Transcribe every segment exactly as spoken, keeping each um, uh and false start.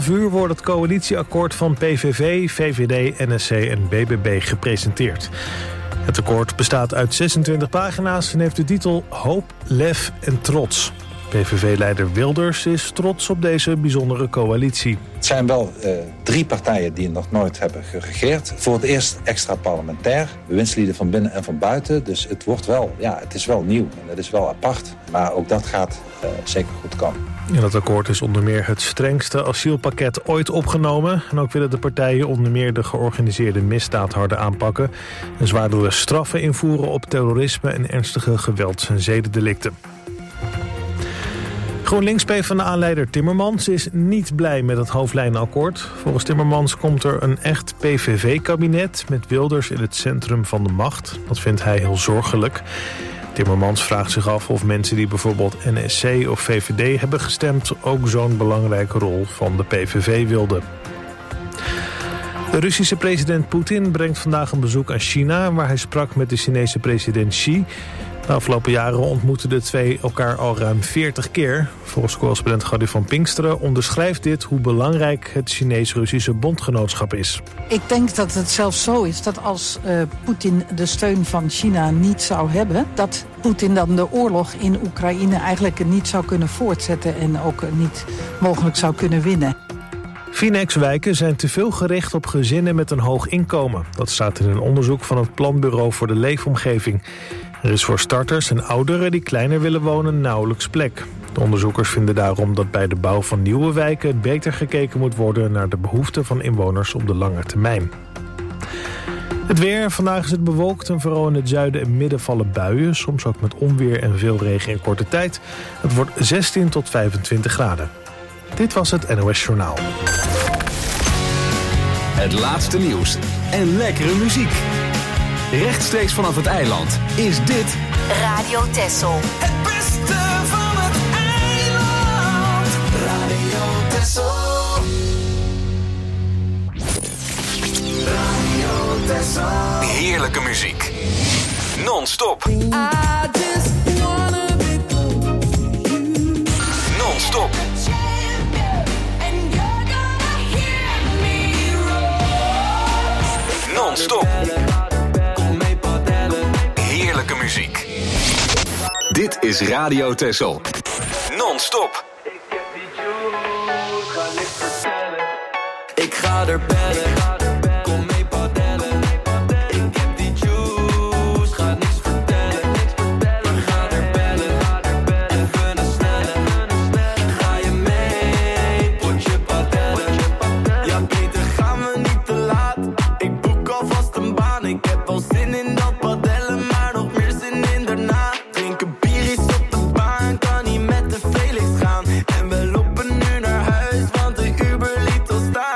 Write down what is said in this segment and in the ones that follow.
twaalf uur wordt het coalitieakkoord van P V V, V V D, N S C en B B B gepresenteerd. Het akkoord bestaat uit zesentwintig pagina's en heeft de titel Hoop, Lef en Trots. P V V-leider Wilders is trots op deze bijzondere coalitie. Het zijn wel uh, drie partijen die nog nooit hebben geregeerd. Voor het eerst extra parlementair, bewindslieden van binnen en van buiten. Dus het wordt wel, ja, het is wel nieuw en het is wel apart. Maar ook dat gaat uh, zeker goed komen. In het akkoord is onder meer het strengste asielpakket ooit opgenomen. En ook willen de partijen onder meer de georganiseerde misdaad harder aanpakken. En zwaardere straffen invoeren op terrorisme en ernstige gewelds- en zedendelicten. GroenLinks-PvdA-leider Timmermans is niet blij met het hoofdlijnenakkoord. Volgens Timmermans komt er een echt P V V-kabinet met Wilders in het centrum van de macht. Dat vindt hij heel zorgelijk. Timmermans vraagt zich af of mensen die bijvoorbeeld N S C of V V D hebben gestemd ook zo'n belangrijke rol van de P V V wilden. De Russische president Poetin brengt vandaag een bezoek aan China, waar hij sprak met de Chinese president Xi. De afgelopen jaren ontmoetten de twee elkaar al ruim veertig keer. Volgens correspondent Gadi van Pinksteren onderschrijft dit hoe belangrijk het Chinees-Russische bondgenootschap is. Ik denk dat het zelfs zo is dat als uh, Poetin de steun van China niet zou hebben, dat Poetin dan de oorlog in Oekraïne eigenlijk niet zou kunnen voortzetten en ook niet mogelijk zou kunnen winnen. Finex-wijken zijn te veel gericht op gezinnen met een hoog inkomen. Dat staat in een onderzoek van het Planbureau voor de Leefomgeving. Er is voor starters en ouderen die kleiner willen wonen nauwelijks plek. De onderzoekers vinden daarom dat bij de bouw van nieuwe wijken beter gekeken moet worden naar de behoeften van inwoners op de lange termijn. Het weer. Vandaag is het bewolkt en vooral in het zuiden en midden vallen buien. Soms ook met onweer en veel regen in korte tijd. Het wordt zestien tot vijfentwintig graden. Dit was het N O S Journaal. Het laatste nieuws en lekkere muziek. Rechtstreeks vanaf het eiland is dit Radio Texel. Het beste van het eiland. Radio Texel. Radio Texel. heerlijke muziek. Non-stop. I just wanna be Non-stop. Non-stop. Heerlijke muziek. Dit is Radio Texel. Non-stop. Ik ga er bellen. Kom mee padellen. Ik heb die juice. Ga niks vertellen. We gaan er bellen. Even een snelle. Ga je mee? Potje padellen. Ja, beter gaan we niet te laat. Ik boek alvast een baan. Ik heb al zin in dat padellen, maar nog meer zin in daarna. Drinken bieries op de baan. Kan niet met de Felix gaan. En we lopen nu naar huis, want de Uber liet ons staan.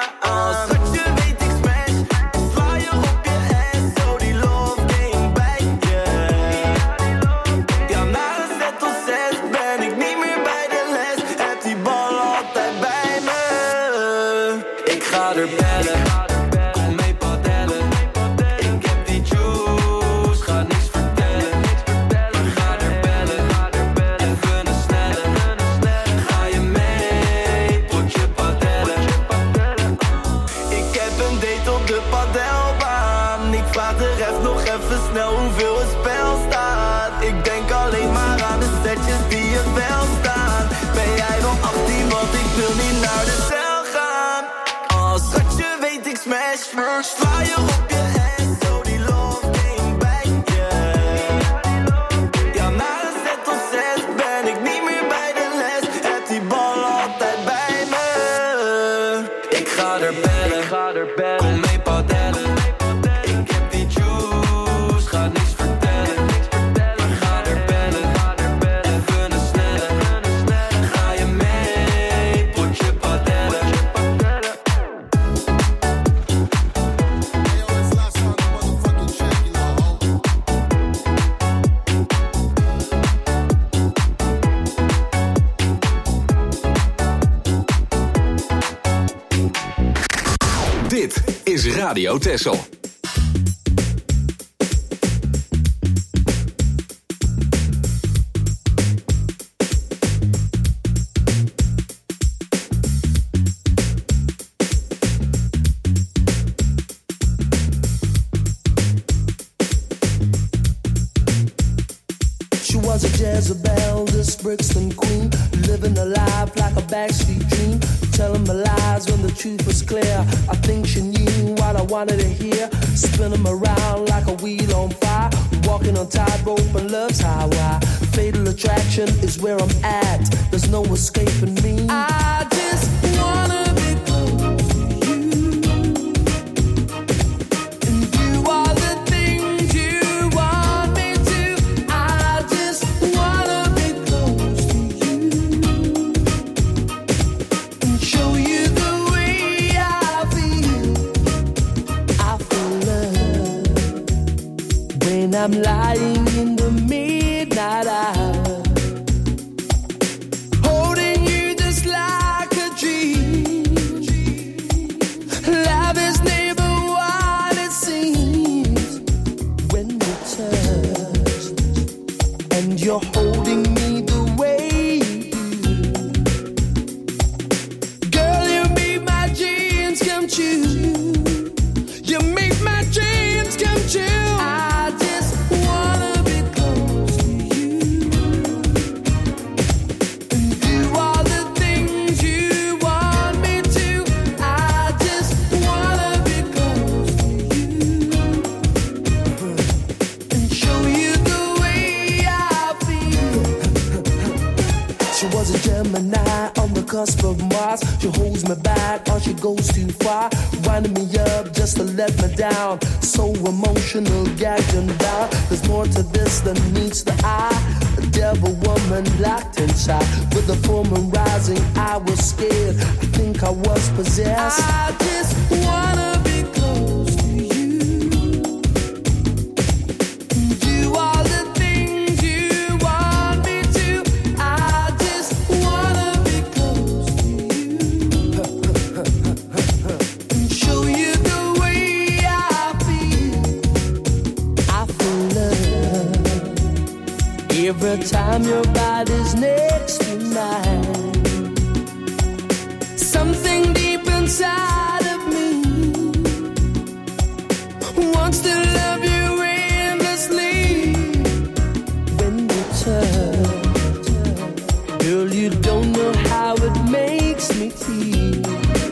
Sla je op je ass, zo die love game back, yeah. Ja, na een set of zes ben ik niet meer bij de les. Heb die bal altijd bij me. Ik ga er bellen, ik ga er bellen. Kom mee padellen. Ik heb die juice, ga niks vertellen. We gaan er bellen, even een snelle. Ga je mee, potje padellen. Dit is Radio Texel. Brixton queen, living a life like a backstreet dream, telling my lies when the truth was clear. I think she knew what I wanted to hear, spinning around like a wheel on fire, walking on tightrope and love's highway. Fatal attraction is where I'm at, there's no escaping me. I just wanna be close to you and do all the things you want me to. I just wanna be close to you and show you the way I feel. I feel love when I'm lying in the midnight hour, holding you just like a dream. Love is never what it seems when we touch, and you're holding me the way you do. Girl, you make my dreams come true. You make my dreams come true. I just wanna be close to you and do all the things you want me to. I just wanna be close to you and show you the way I feel. She was a Gemini on the cusp of Mars. She holds me back or she goes too far, winding me up just to let me down. So emotional, gagged and down. There's more to this than meets the eye. A devil woman locked inside, with the full moon rising, I was scared. I think I was possessed. I just wanna be close to you and do all the things you want me to. I just wanna be close to you and show you the way I feel. I feel love every time your body's next to mine. Something deep inside of me wants to love you endlessly. When you touch, girl, you don't know how it makes me feel.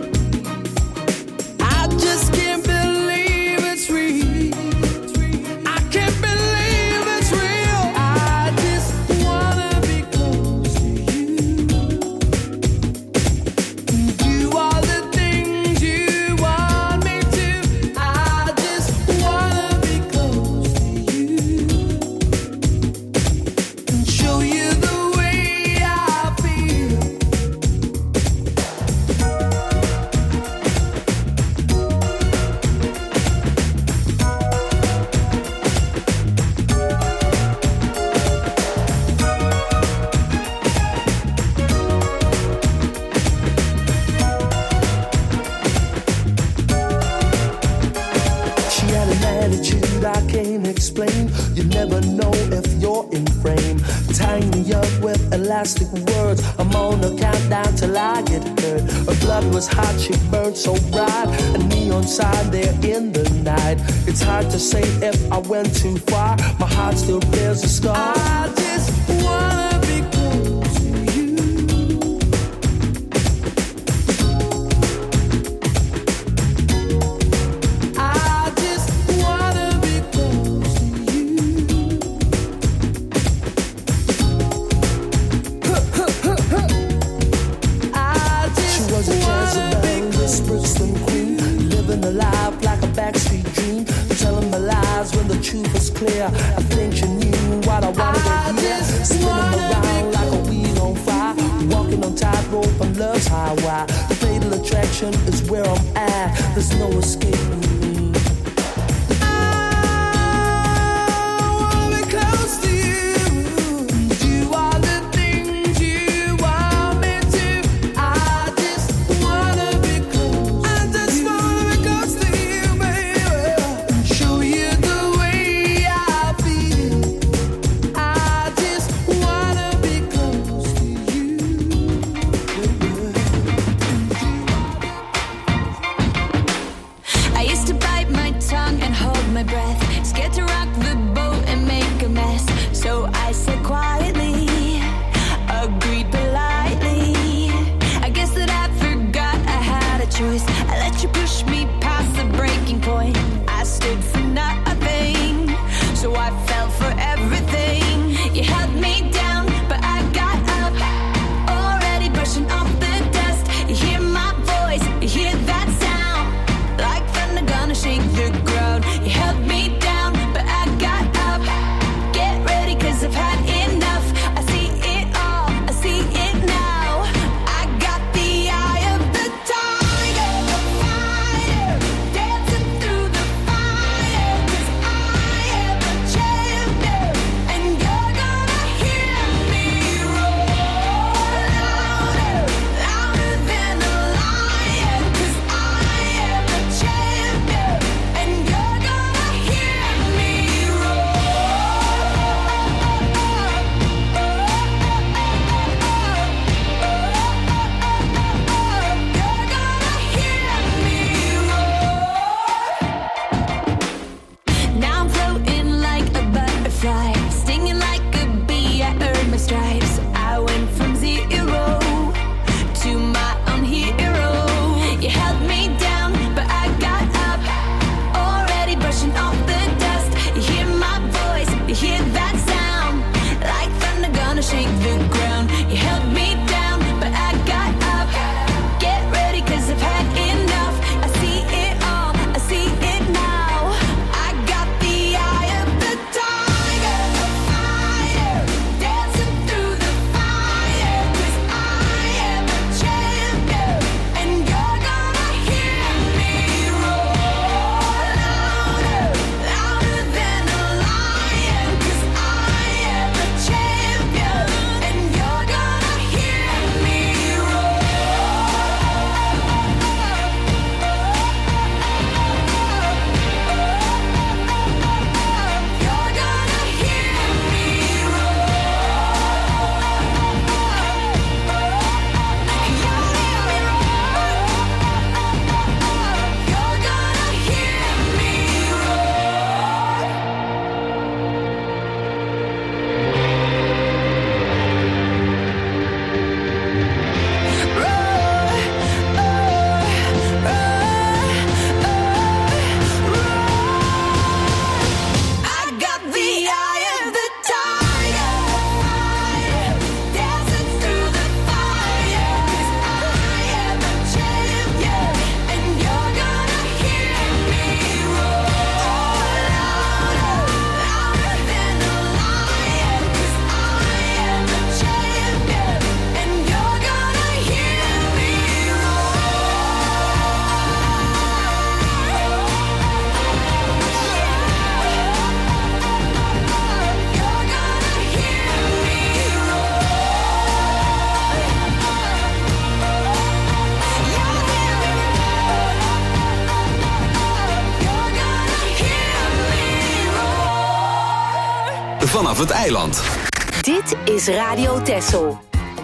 I just can't believe it's real. I can't believe it's real. I just wanna be close to you and do all the things you want me to. I just wanna be close to you and show you the way I feel. She had an attitude I can't explain. You never know if you're in frame. Tying me up with elastic words, I'm on a countdown till I get hurt. Her blood was hot, she burned so bright. A neon sign there in the night. It's hard to say if I went too far. My heart still bears a scar. I just wanna be close to you. I just wanna be close to you. I just she was a Jezebel, this Brixton queen, living a life like a backstreet dream, telling my lies when the truth was clear. I think she knew what I wanted to hear, spinning around like a wheel on fire, walking on tightrope on love's highway. Fatal attraction is where I'm at, there's no escaping me. I wanna be close to you, do all the things you want me to. I just wanna be close. I just wanna be close to you, baby, and show you the way I feel. I just wanna be close to you. I used vanaf het eiland. Dit is Radio Texel.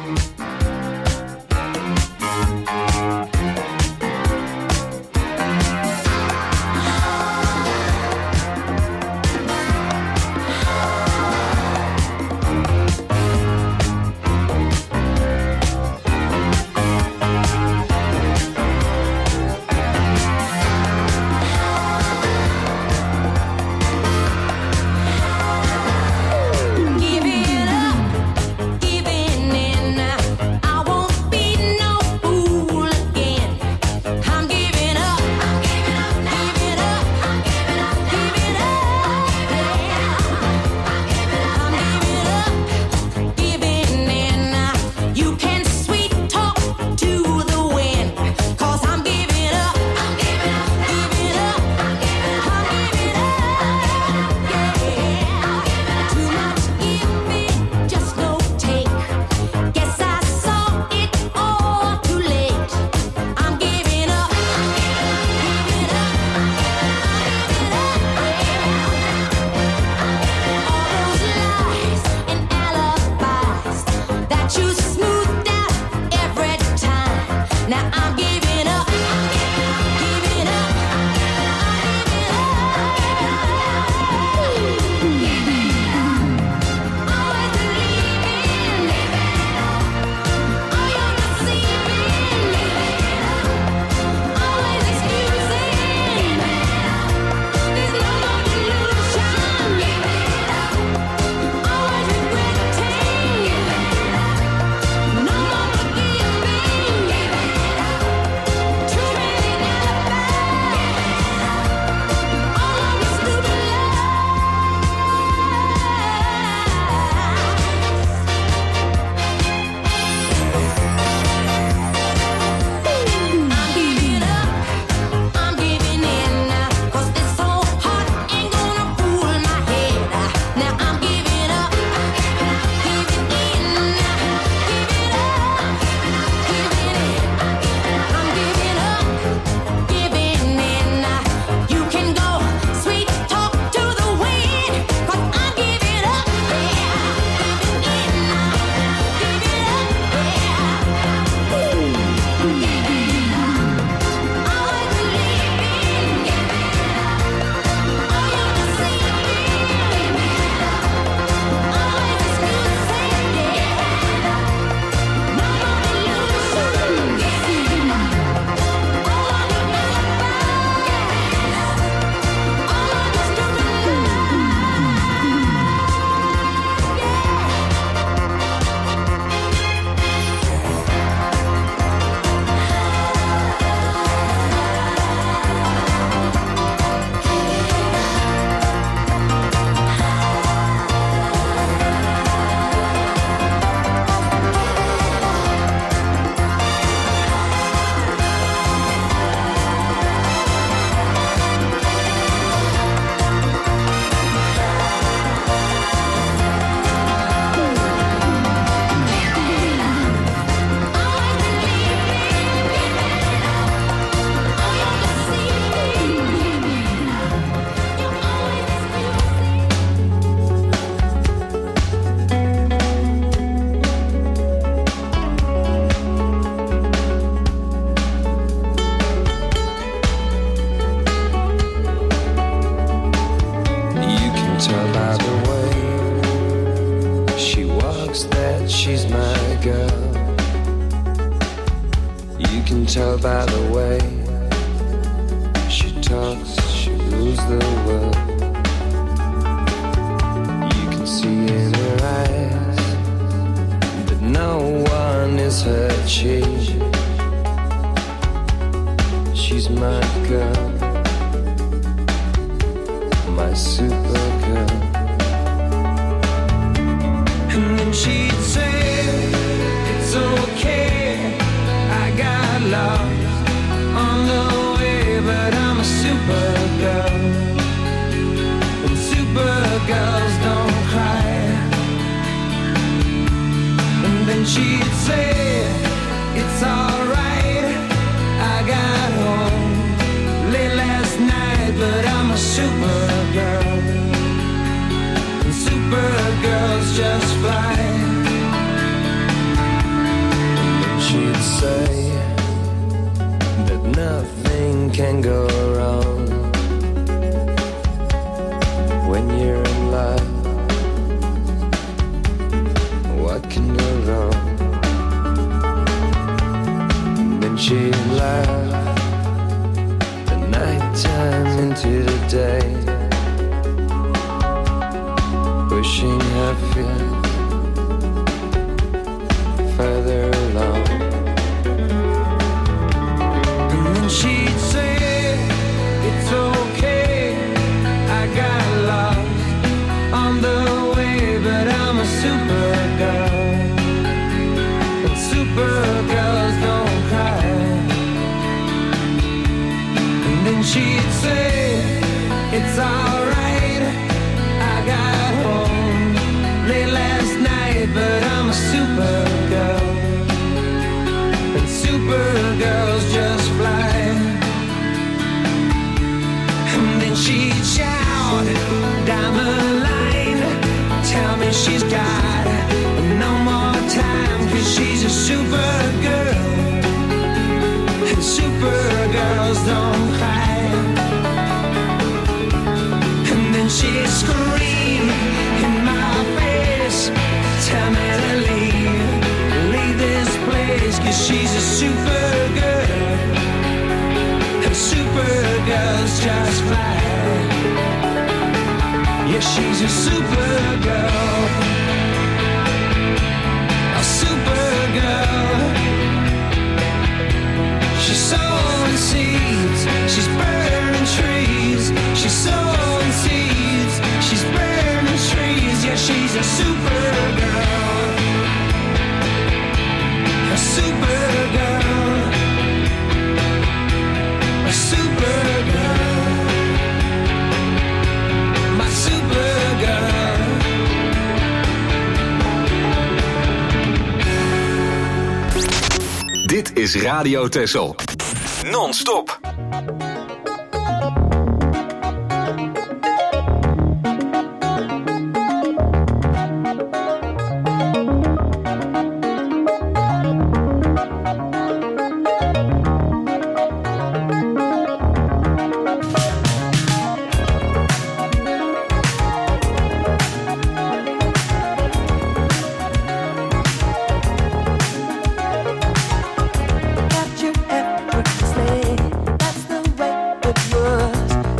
tell by the way she talks, she rules the world. You can see in her eyes that no one is her chief. She's my girl, my super girl. And then she'd say, it's okay, I got lost on the way, but I'm a super girl, and super girls don't cry. And then she'd say, it's alright, I got home late last night, but I'm a super girl, and super Nothing can go wrong when you're in love. What can go wrong? And then she laughed the nighttime into the day, pushing her feet further along. And then she'd say, it's okay, I got lost on the way, but I'm a supergirl, and supergirls don't cry. And then she'd say, it's alright, I got home late last night, but I'm a supergirl, and supergirls just fly. And then she'd shout down the line, tell me she's got no more time, 'cause she's a supergirl, and supergirls don't cry. And then she'd scream in my face, tell me to leave, leave this place, 'cause she's a supergirl, and supergirls just fly. Yeah, she's a supergirl, a supergirl. She's sowing seeds, she's burning trees. She's sowing seeds, she's burning trees. Yeah, she's a supergirl, a supergirl, a supergirl, my supergirl. Dit is Radio Texel. Non-stop. Got you effortlessly, that's the way it was.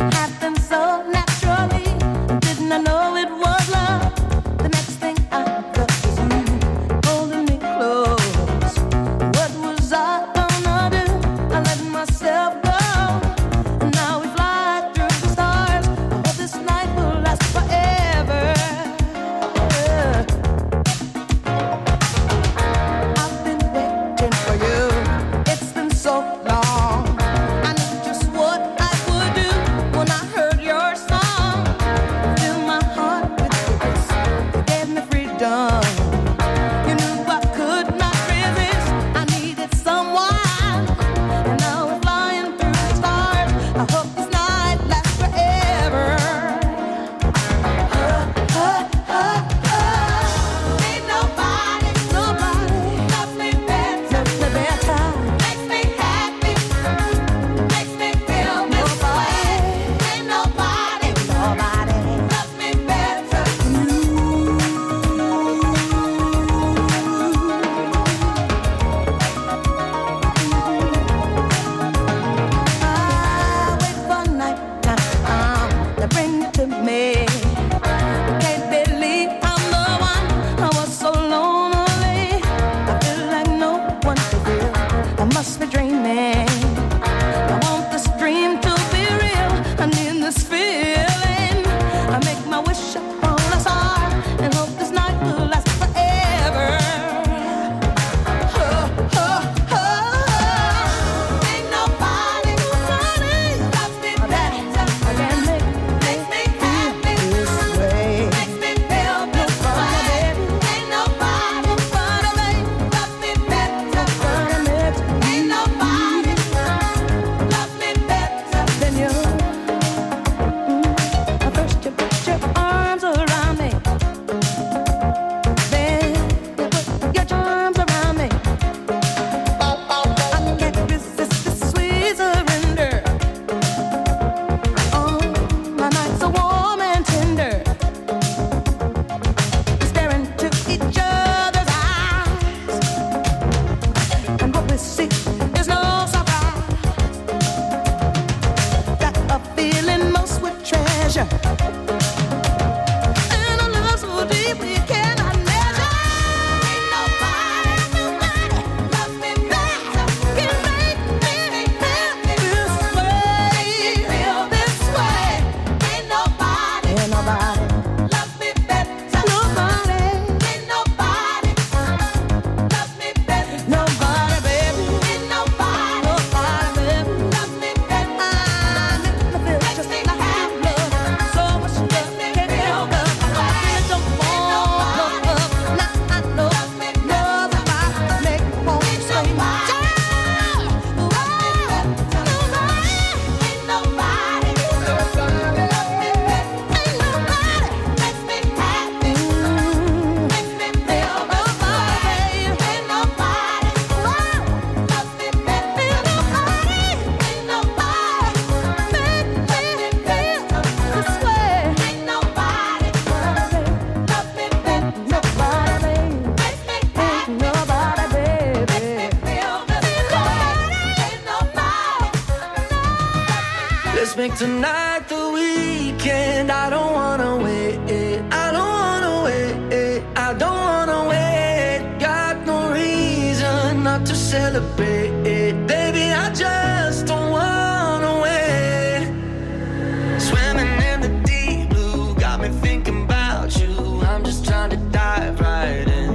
Let's make tonight the weekend. I don't wanna wait. I don't wanna wait. I don't wanna wait. Got no reason not to celebrate. Baby, I just don't wanna wait. Swimming in the deep blue got me thinking about you. I'm just trying to dive right in.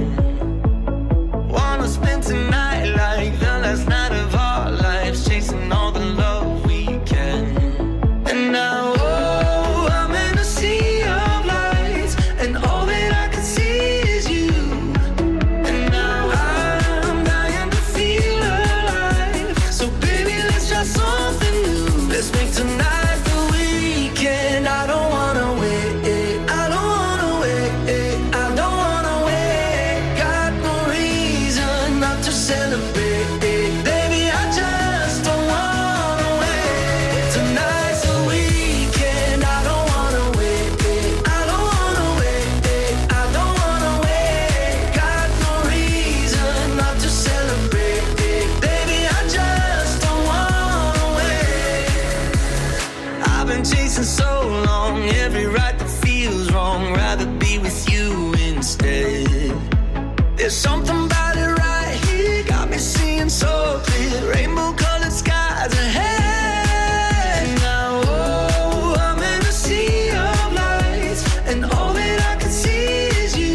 Wanna spend tonight like the last night of our lives, chasing all the love we can. And now, oh, I'm in a sea of lights, and all that I can see is you. And now I'm dying to feel alive. So baby, let's try something new. Let's make tonight the weekend. I don't wanna wait. I don't wanna wait. I don't wanna wait. Got no reason not to celebrate. Baby, I just don't wanna wait. Tonight's the weekend. I don't wanna wait. I don't wanna wait. I don't wanna wait. Got no reason not to celebrate. Baby, I just don't wanna wait. I've been chasing so long, every right that feels wrong. Rather be with you instead. There's something about it right here, got me seeing so clear. Rainbow colored skies ahead. Now, oh, I'm in a sea of lights, and all that I can see is you.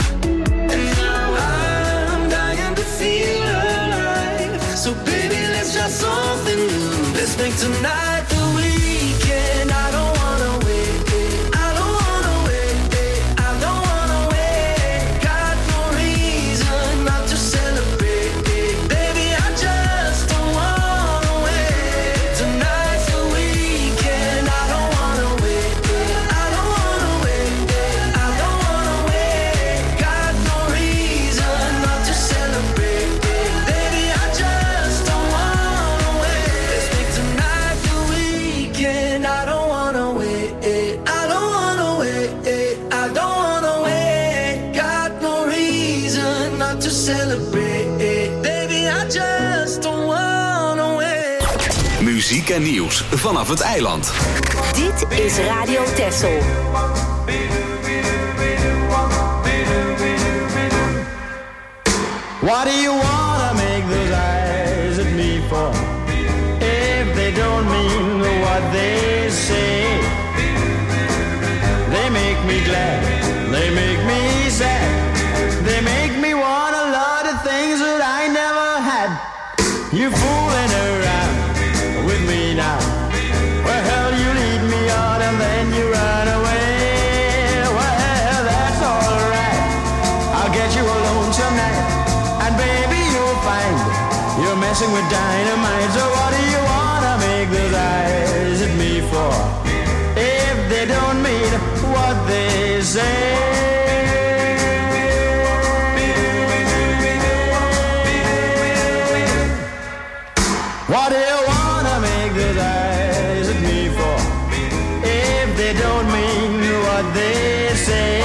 And now I'm dying to feel alive. So baby, let's try something new. Let's make tonight the weekend. I don't wanna wait. I don't wanna wait. I don't wanna wait. Got no reason not to celebrate. Baby, I just don't wanna wait. Tonight's the weekend. I don't wanna wait. I don't wanna wait. I don't wanna wait. Got no reason not to celebrate. Baby, I just don't wanna wait. Let's make tonight the weekend. I don't wanna wait. I don't wanna wait. I don't wanna wait. Got no reason not to celebrate. Baby, I just don't wanna wait. Muziek en nieuws vanaf het eiland. Dit is Radio Texel. What do you wanna make those eyes at me for? If they don't mean what they say, they make me glad, they make me sad, they make me want a lot of things that I never had. You fooling around with me now. Well, hell, you lead me on and then you run away. Well, that's alright, I'll get you alone tonight. And baby, you'll find you're messing with dynamite. So what do you wanna make those eyes at me for? If they don't mean what they say. What do you wanna make those eyes at me for? If they don't mean what they say.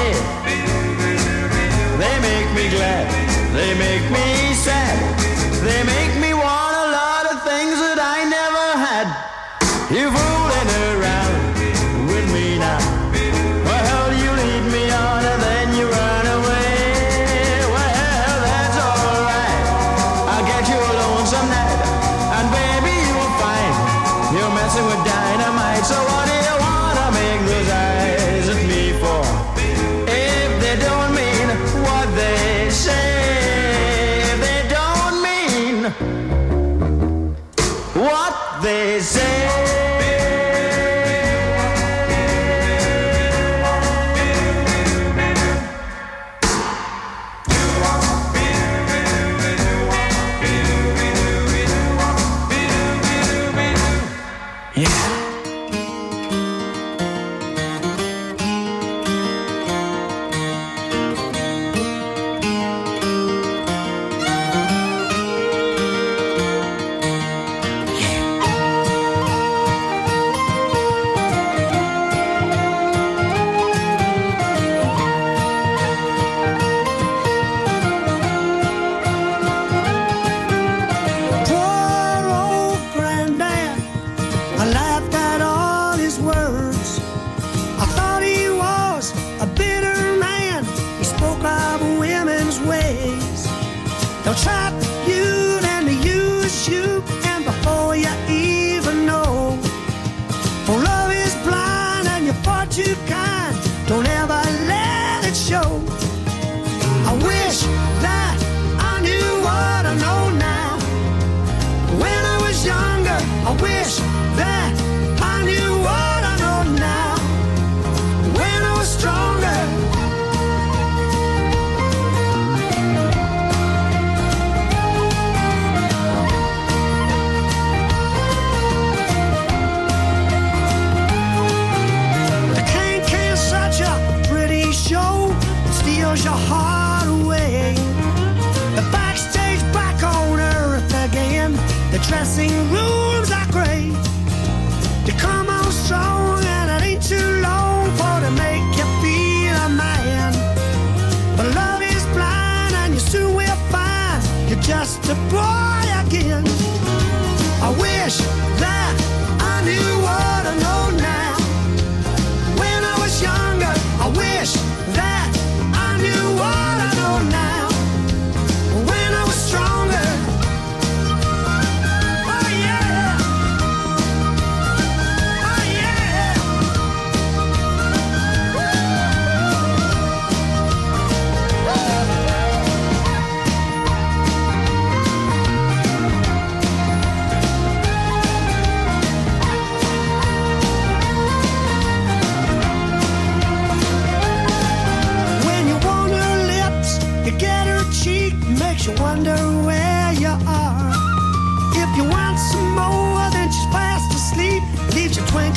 They make me glad, they make me sad, they make me want a lot of things that I never had. You fooling around with me now. Well, you lead me on and then you run away. Well, that's alright, I'll get you alone some night. And baby, you'll find you're messing with dynamite. So what do you wanna make those eyes at me for? If they don't mean what they say. If they don't mean what they say.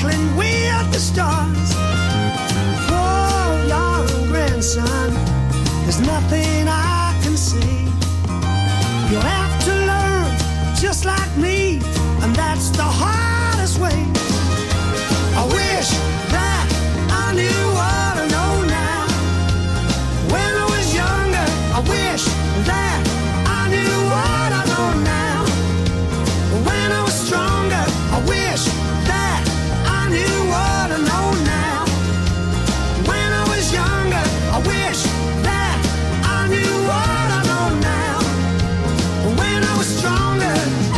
twinkling way at the stars. Oh, young grandson, there's nothing I can say. You'll have to learn just like me, and that's the hardest way. I wish that I knew what I know now. When I was younger, I wish that I knew what I know now. When I was stronger, I wish that I knew what I know now. When I was younger, I wish that I knew what I know now. When I was stronger.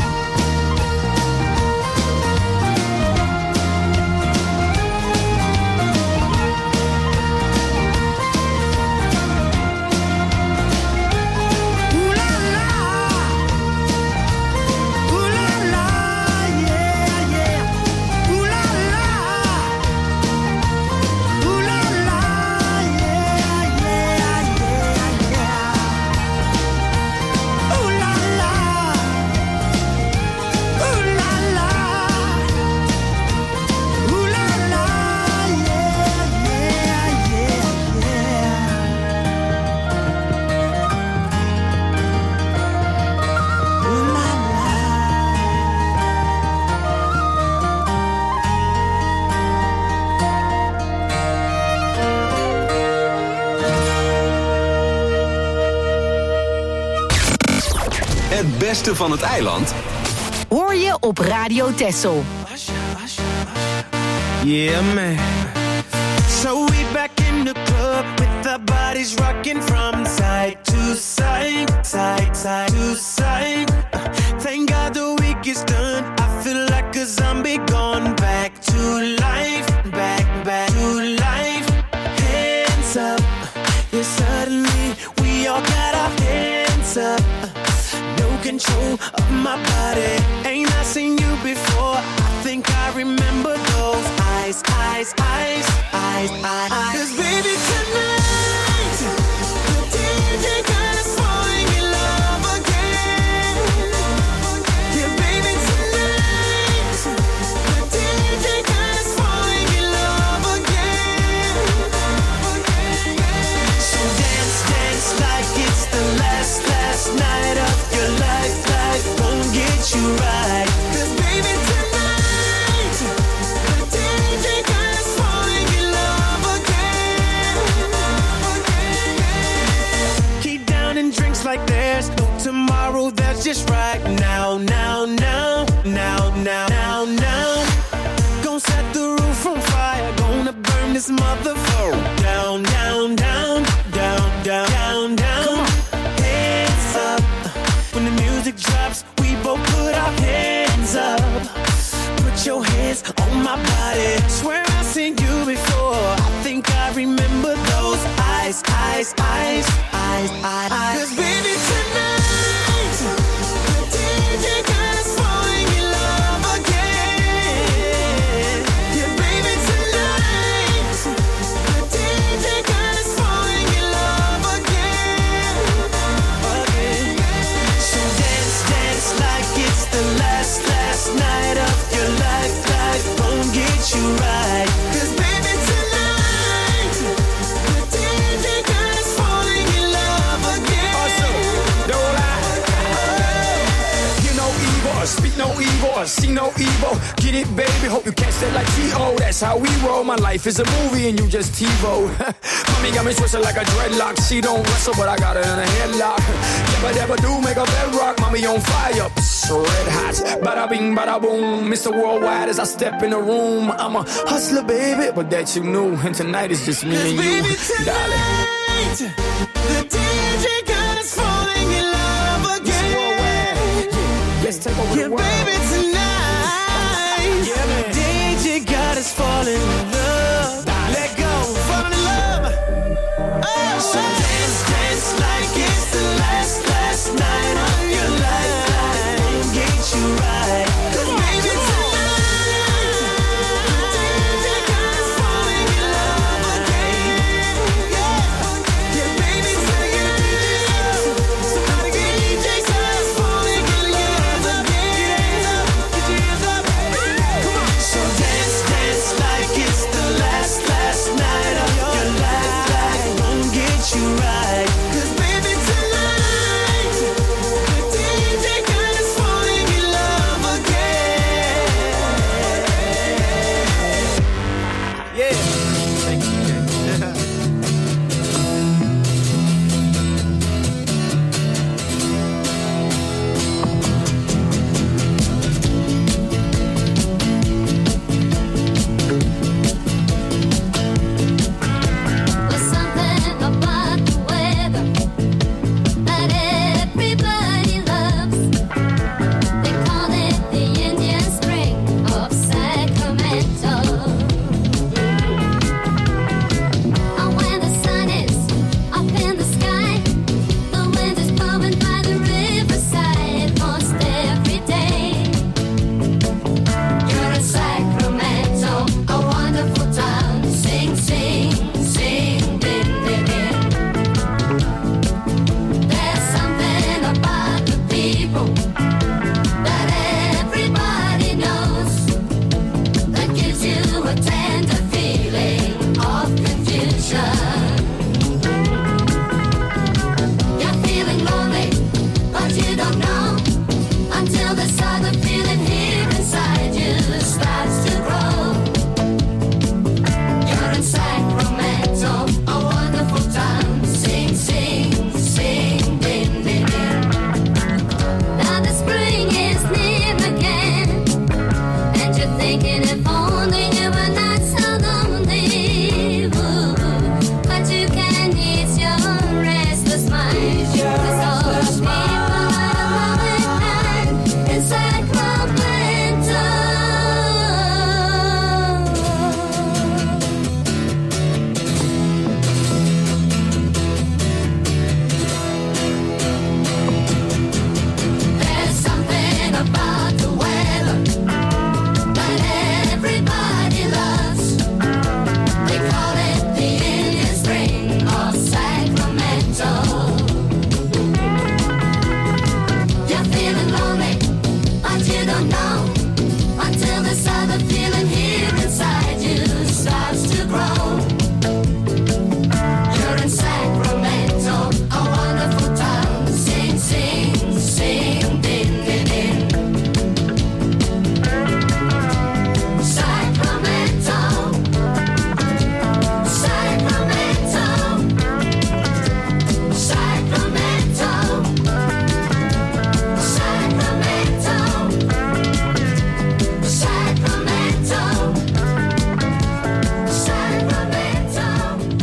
Het beste van het eiland hoor je op Radio Texel. Yeah, man. So we back in the club with our bodies rocking from side to side, side, side to side. Uh, thank God the week is done. I feel like a zombie gone back to life, back, back to life. Hands up, yeah, suddenly we all got our hands up. No control of my body. Ain't I seen you before? I think I remember those eyes, eyes, eyes, eyes, eyes, eyes. 'Cause baby tonight, the D J got us falling in love again. Yeah, baby tonight, the D J got us falling in love again. So dance, dance like it's the last, last night of your life. Life won't get you right. 'Cause baby tonight, the D J got us falling in love again. Keep down and drinks like there's no tomorrow. That's just right now, now, now, now, now, now, now. Gonna set the roof on fire. Gonna burn this motherfucker down, down, down, down, down, down, down. Hands up. When the music drops, we both put our hands up. Put your hands on my body. Swear I've seen you before. I think I remember those eyes, eyes, eyes, eyes, eyes. 'Cause baby tonight, the D J got us falling in love again. Yeah, baby tonight, the D J got us falling in love again. Again. So dance, dance like it's the last, last night of your life. Life won't get you right. 'Cause baby tonight, the D J got us falling in love again. Also, don't lie. You know evil, speak no evil, see no evil. Get it, baby, hope you catch that like T O. That's how we roll. My life is a movie and you just TiVo. Mommy got me twisted like a dreadlock. She don't wrestle, but I got her in a headlock. Never, never do make a bedrock. Mommy on fire, psst, red hot. Bada bing, bada boom. Mister Worldwide as I step in the room. I'm a hustler, baby, but that you knew. And tonight is just me and you, darling. The D J got us falling in love again. Let's take over Yeah, the world. baby tonight, Yeah, man. D J got us falling in love. Let go, falling in love. Oh, so dance, dance like it's the last, last night of your life. Life won't get you right. 'Cause baby tonight, the D J got us falling in love again. Yeah, yeah, baby tonight, somebody get D J got us falling in love again. Get hands up, get your hands up. Come on. So dance, dance If only you were not so lonely, ooh, but you can ease your restless mind. Cause all the people are loving in Sacramento. There's something about the weather that everybody loves. They call it the Indian Spring of Sacramento. You're feeling lonely, but you don't know until this other feeling here inside you starts to grow. You're in Sacramento, a wonderful town. Sing, sing, sing, din, din, din. Sacramento, Sacramento, Sacramento, Sacramento, Sacramento, Sacramento.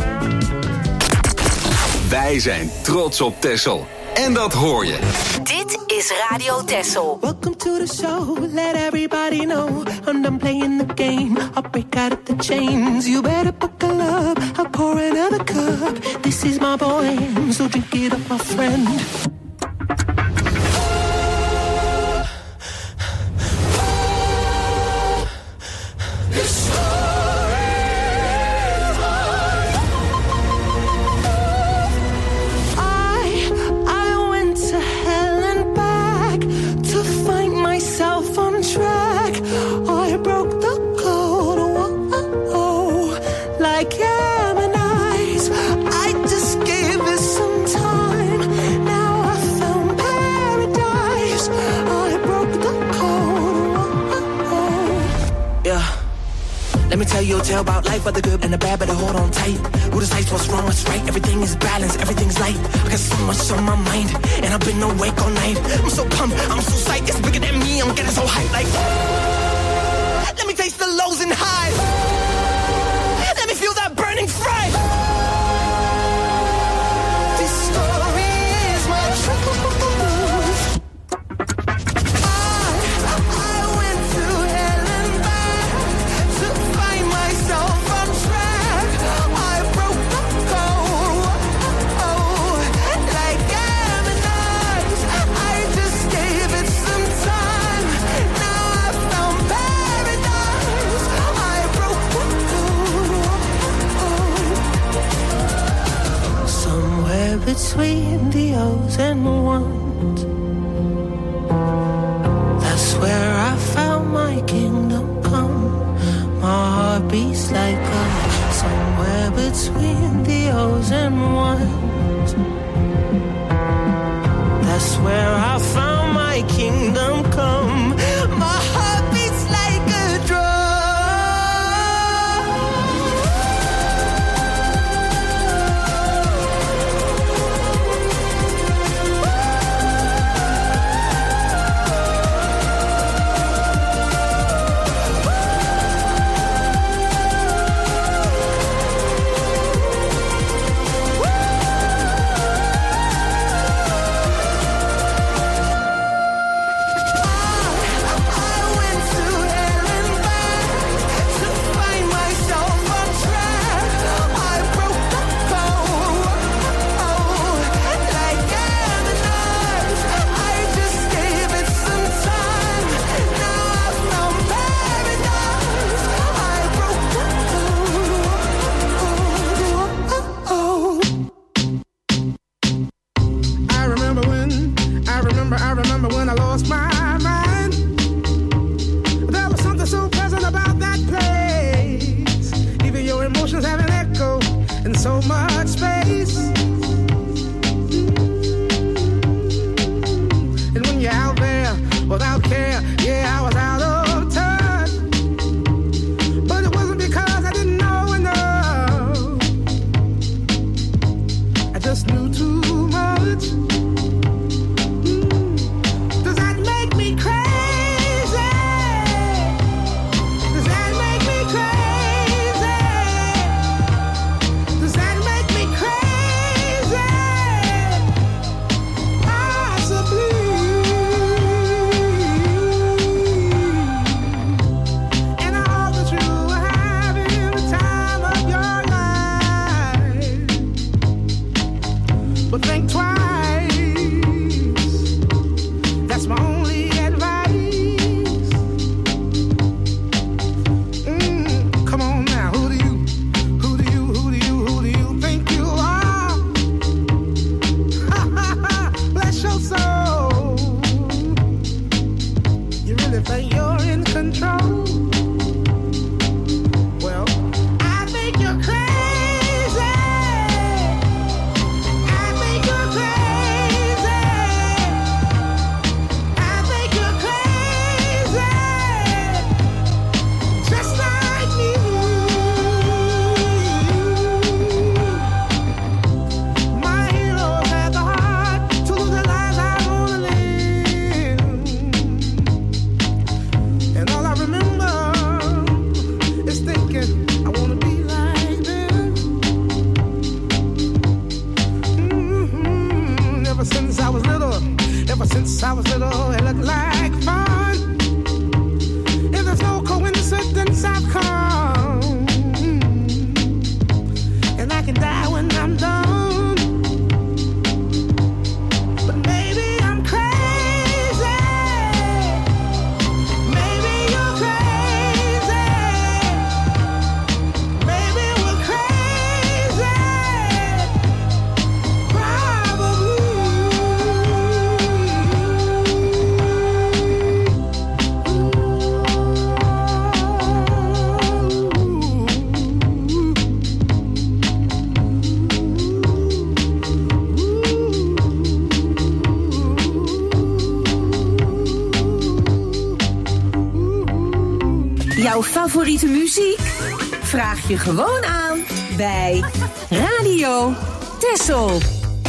Wij zijn trots op Texel. En dat hoor je. Dit is Radio Texel. Welcome to the show, let everybody know I'm done playing the game, I'll break out of the chains. You better buckle up, I'll pour another cup. This is my boy, so drink it up, my friend. I, I went to hell and back to find myself on track. I broke the code, whoa, like Gemini's. I just gave it some time. Now I found paradise. I broke the code, whoa. Yeah. Let me tell you a tale about life, but the good and the bad, better hold on tight. Who decides what's wrong, what's right? Everything is balanced, everything's light. I got so much on my mind, and I've been awake all night. I'm so pumped, I'm so psyched, it's bigger than me, I'm getting so hyped like. Let me taste the lows and highs. Let me feel that burning fry. This story is my truth. I went to hell and back to find myself on track. I broke the code, like Gemini's. I just gave it some time. Now I found paradise. I broke the code. Somewhere between the O's and ones, that's where I found my kingdom come. My heart beats like a somewhere between the O's and ones. That's where I found my kingdom come. My heart beats like a drum. Does that make me crazy? Does that Jouw favoriete muziek? Vraag je gewoon aan bij Radio Tessel.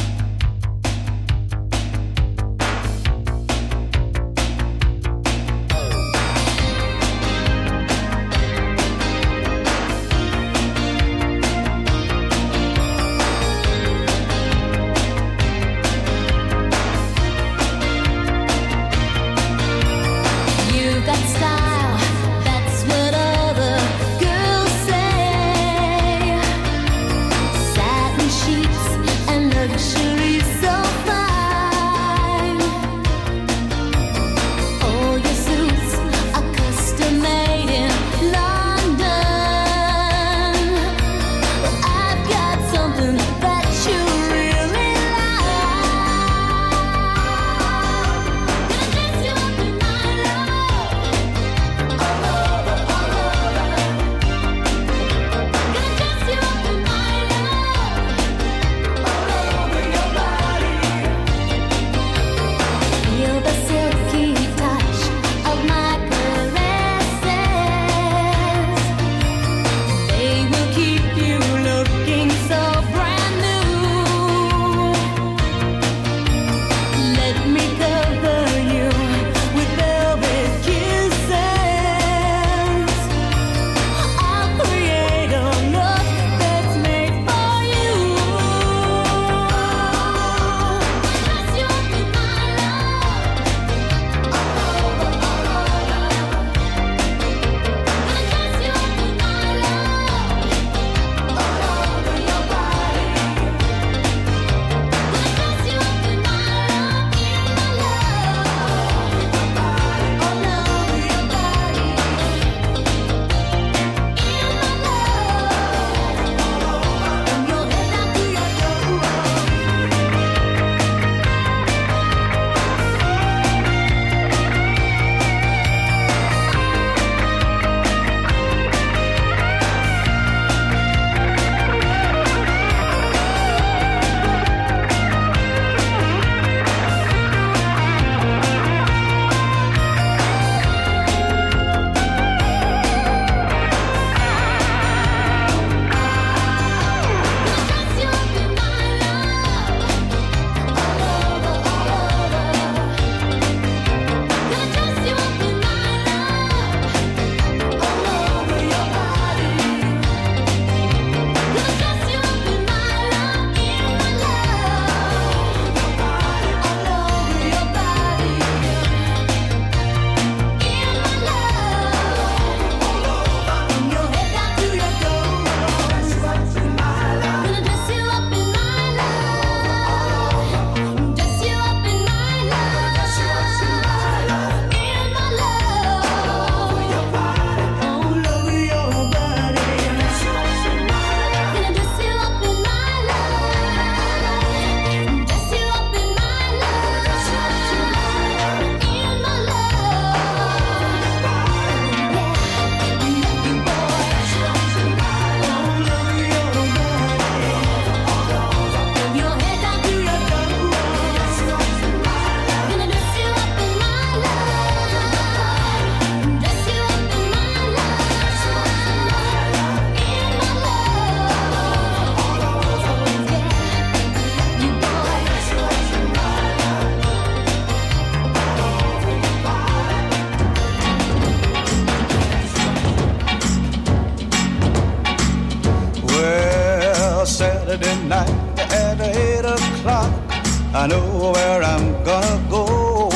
I know where I'm gonna go.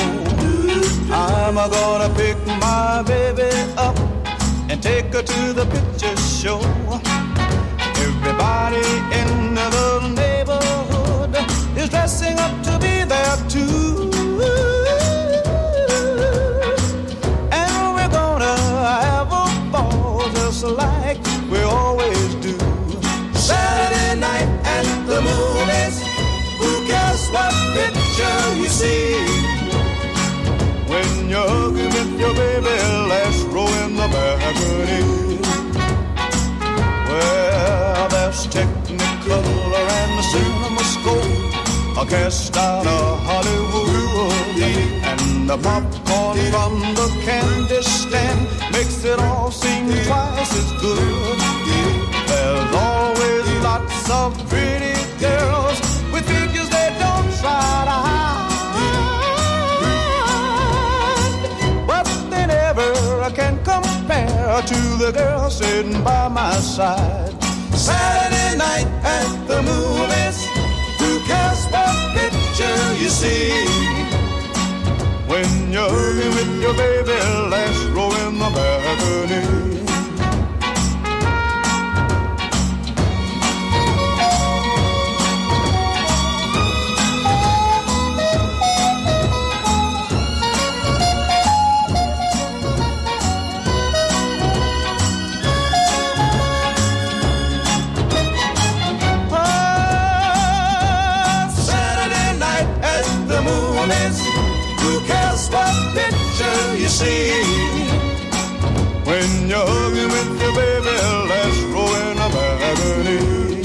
I'm gonna pick my baby up and take her to the picture show. Everybody in the neighborhood is dressing up to be there too. And we're gonna have a ball just like we always do. Saturday night at the movies, who cares what picture you see? When you're hugging with your baby, let's roll in the balcony. Well, there's Technicolor and the CinemaScope, a cast out of Hollywood, and the popcorn from the candy stand makes it all seem twice as good. There's always lots of pretty girls with figures they don't try to hide, but they never can compare to the girl sitting by my side. Saturday night at the movies, who cares what picture you see? When you're with your baby, last row in the balcony. See, when you're hugging with your baby, let's roll in a balcony.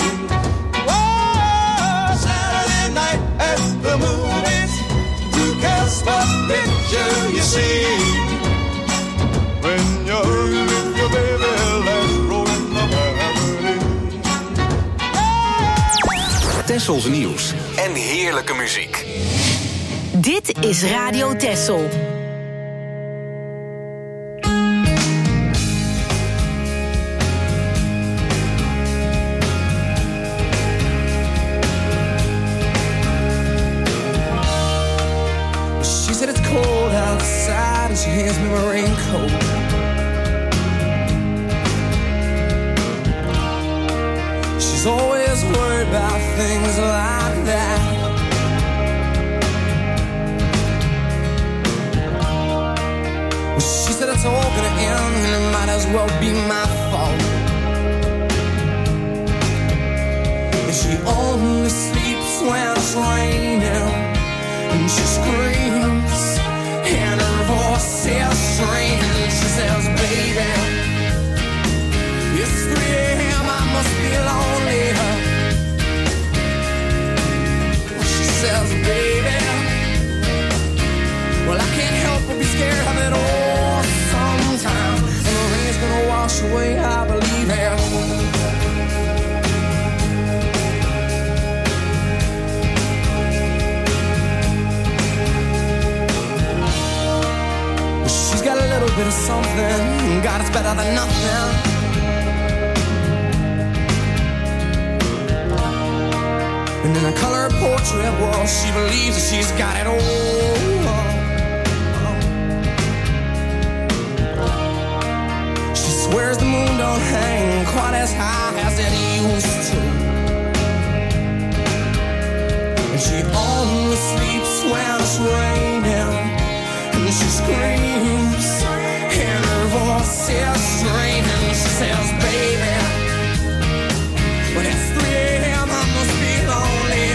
Oh, Saturday night at the movies, who cares what picture you see? When you're hugging with your baby, let's roll in a balcony. Tessels nieuws en heerlijke muziek. Dit is Radio Tessel. She hands me my raincoat. She's always worried about things like that. Well, she said it's all gonna end and it might as well be my fault. And she only sleeps when it's raining, and she screams and her voice is strange. She says, baby, it's three a.m. I must be lonely. She says, baby, well, I can't help but be scared of it all sometimes. And the rain's gonna wash away, I believe it. Got a little bit of something, God, it's better than nothing. And in a color portrait, well, she believes that she's got it all. She swears the moon don't hang quite as high as it used to, and she only sleeps when it's raining. And she screams, and her voice is strange. And she says, baby, when it's three a.m. I must be lonely.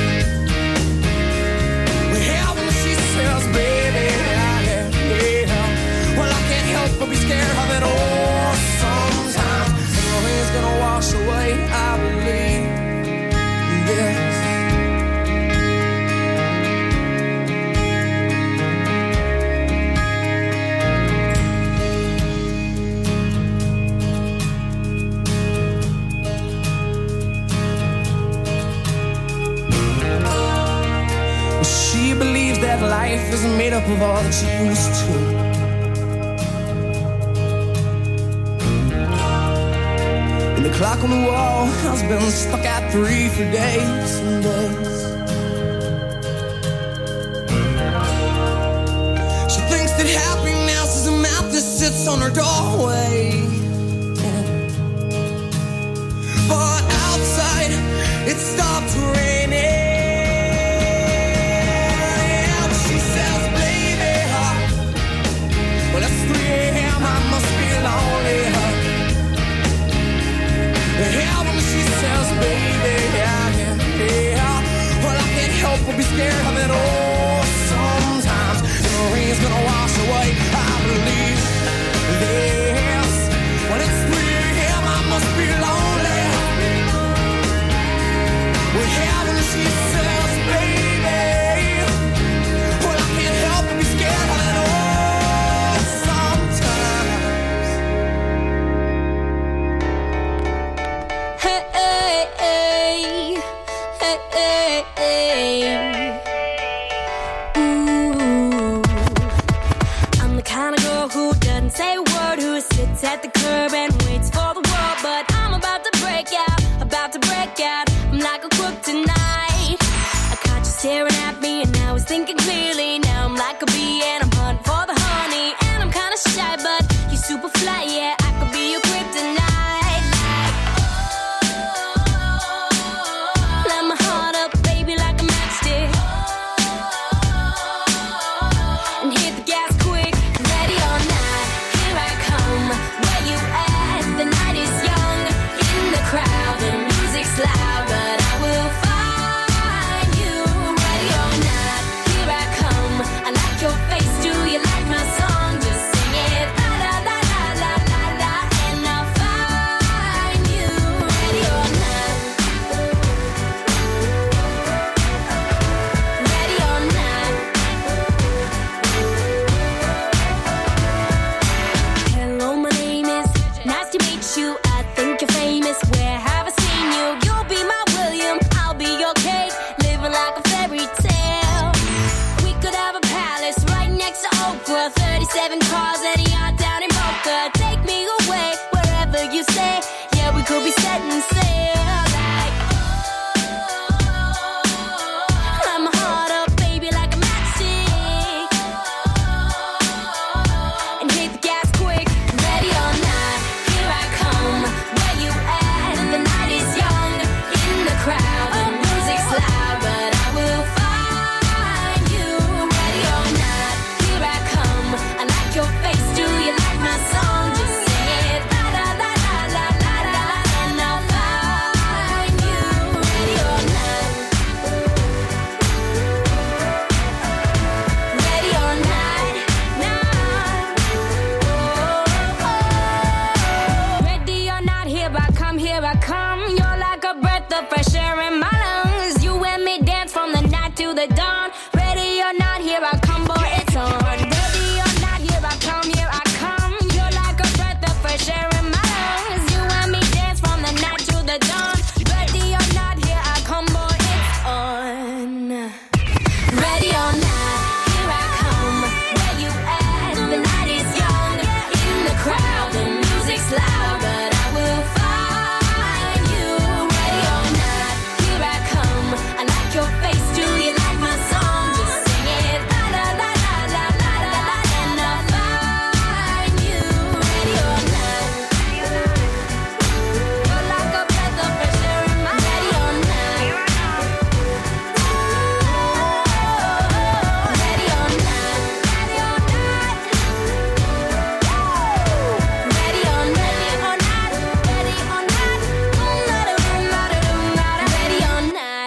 Well, when she says, baby, yeah, yeah, well, I can't help but be scared of it all sometimes. And the rain's gonna wash away, I believe, yes. She believes that life is made up of all that she used to. And the clock on the wall has been stuck at three for days and days. She thinks that happiness is a map that sits on her doorway. But outside, it stopped raining. Will be scared of it all sometimes. The rain's gonna wash away, I believe this. and waits for the world, but I'm about to break out, about to break out. I'm like a crook tonight. I caught you staring at me and I was thinking clearly. Now I'm like a bee and I'm hunting for the honey. And I'm kinda shy, but you're super fly, yeah. I could be your kryptonite. Like, oh, light my heart up, baby, like a matchstick. And hit the gas quick, ready or not, here I come. Where you at? The night is young. In the crowd, the music's loud, but I will find you. Ready or not, here I come. I like your face, do you like my song? Just sing it, la la la la la la la, and I'll find you. Ready or not, ready or not. Hello, my name is. Nice to meet you. I think you're famous. Where have I seen you? You'll be my William. I'll be your Kate. Living like a fairy tale. We could have a palace right next to Oprah. thirty-seven cars at a yacht down in Boca. Take me away wherever you say. Yeah, we could be setting sail. Like, light my heart up, baby, like a matchstick. And hit the gas quick, ready or not, here I come. Where you at? The night is young. In the crowd, the music's loud, but I will find you. Ready or not, here I come. I like your face, do you like my song? Just sing it, la la la la la la la, and I'll find you. Ready or not, ready or not, not. Ready or not, here I come, here I come. You're like a breath of fresh air in my lungs. You and me dance from the night to the dawn. Ready or not, here I come, boy, it's on. Ready or not, here I come, here I come. You're like a breath of fresh air in my lungs. You and me dance from the night to the dawn. Ready or not, here I come, boy, it's on. Ready or not, here I come. Where you at? The night is young. In the crowd, the music's loud, but I will find you. Ready or not, here I come. I like your face, do you like my song? Just sing it, la la la la la la la, and I'll find you. Ready or not, you're like a breath of fresh air in my. Ready or not, ready or not, ready or not, ready or not, ready or not, ready or not, ready or not, ready or not.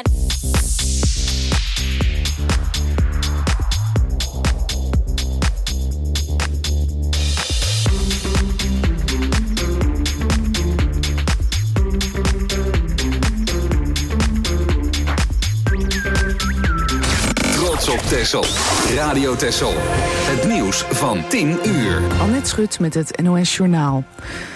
Trots op Texel. Radio Texel. Het nieuws van tien uur. Annette Schut met het N O S Journaal.